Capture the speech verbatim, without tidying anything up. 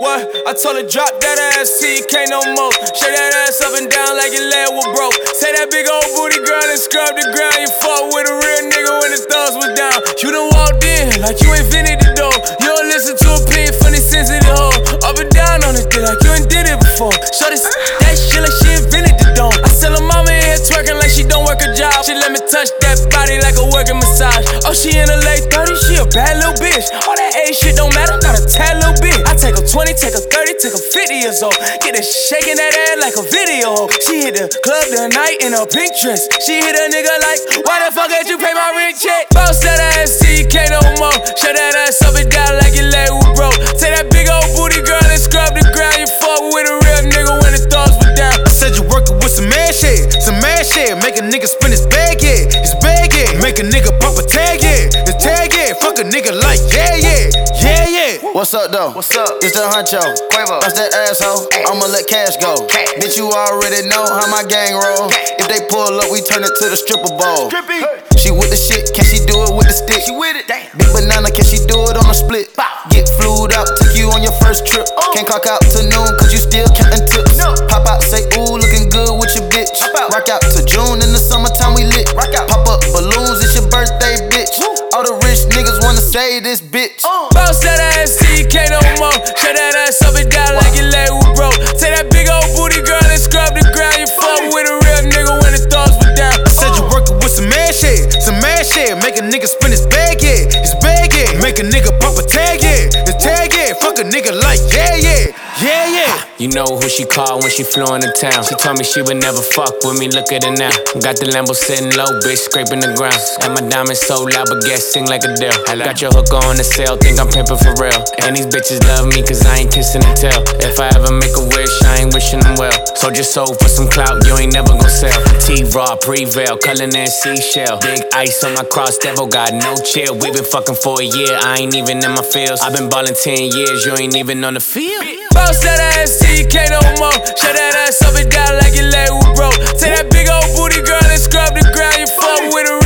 what? I told her drop that ass till you can't no more. Shake that ass up and down like your leg was broke. Say that big old booty girl and scrub the ground. You fought with a real nigga when the thugs was down. You done walked in like you invented the door. You don't listen to opinion from the sensitive hoe. Up and down on it, like you ain't did it before. Show this that shit like she invented the dome. I sell her mama in here twerking like she don't work a job. She let me touch that body like a working massage. Oh, she in her late thirties, she a bad little bitch. All that age shit don't matter, not a tad little bit. I take her twenty, take her thirty, take her fifty years old. Get her shaking that ass like a video. She hit the club tonight in a pink dress. She hit a nigga like, why the fuck did you pay my rent check? Bounce that ass till you can't no more. Shut that ass up and down like your leg was broke. Take that big old booty girl and scrub the ground. You fuck with a real nigga when the thugs were down. I said you working with some man shit, some man shit. Make a nigga spin his bag, yeah, his bag, yeah. Make a nigga pop a tag, yeah, his tag, yeah. Fuck a nigga like, yeah, yeah, yeah, yeah. What's up, though? What's up? It's the Huncho. Quavo. That's that asshole. I'ma let cash go. Bitch, you already know how my gang roll. If they pull up, we turn it to the stripper bowl. Drippy. She with the shit, can she do it with the stick? She with it. Damn. Big banana, can she do it on a split? Get flued out, take you on your first trip. Can't clock out to noon, cause you still counting tips. No. Pop out, say ooh, looking good with your bitch. Rock out to June, in the summertime we lit. Rock out. Pop up balloons, it's your birthday, bitch. All the rich niggas wanna say this bitch. Uh. Bounce that ass till you can't no more. Shut that ass up and down like your leg was broke. Take that big old booty girl and scrub the ground. You fuck with a real nigga when the thugs were down. I said you working with some man shit, some man shit. Make a nigga spin his bag, yeah, his bag, yeah. Make a nigga pop a tag, yeah, his tag, yeah. Fuck a nigga like, yeah, yeah, yeah, yeah. You know who she called when she flew into town. She told me she would never fuck with me, look at her now. Got the Lambo sitting low, bitch, scraping the ground. And my diamonds so loud, but gas sing like a Adele. Got your hook on the sale, think I'm pimping for real. And these bitches love me cause I ain't kissing and tell. If I ever make a wish, I ain't wishing them well. So just sold for some clout, you ain't never gon' sell. T-Raw, Prevail, Cullinan Seashell. Big ice on my cross, devil got no chill. We been fucking for a year, I ain't even in my feels. I been ballin' ten years, you ain't even on the field. Bounce that ass till you can't no more. Shut that ass up and down like your leg was broke. Take that big old booty girl and scrub the ground. You fuck with a